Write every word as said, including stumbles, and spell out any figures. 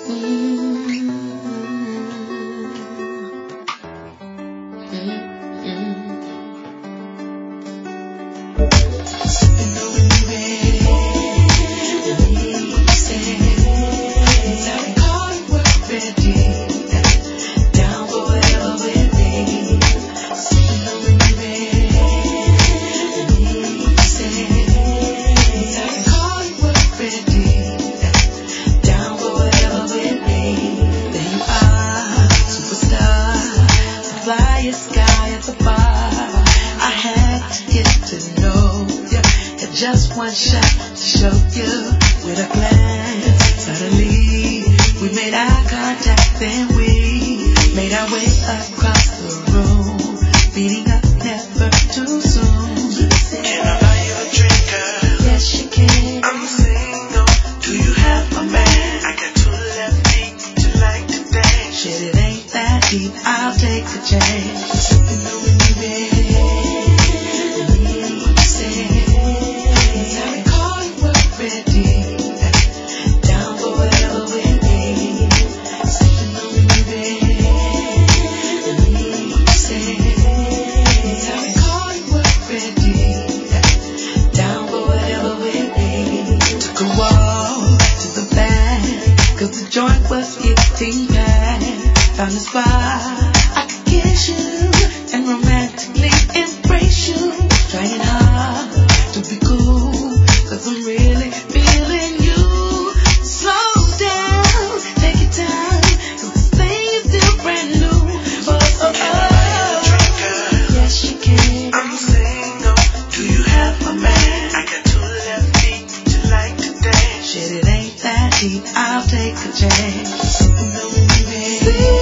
Just one shot to show you with a glance. Suddenly, we made eye contact, then we made our way across the room. Beating up never too soon. Can I buy you a drink, girl? Yes, you can. I'm single. Do you have a man? I got two left feet to like to dance. Shit, it ain't that deep. I'll take a chance. Sipping on me, baby. Joint was getting packed. Found a spot I could kiss you and romantically embrace you. Trying hard to be cool, cause I'm really feeling you. Slow down, take your time, cause this thing is still brand new. Oh, oh, Can I buy you a drink, girl? yes you can. I'm single. Do you have a man? I got two left feet to like to dance. Shit, it ain't that deep. I'll take a chance. Sipping on me, baby.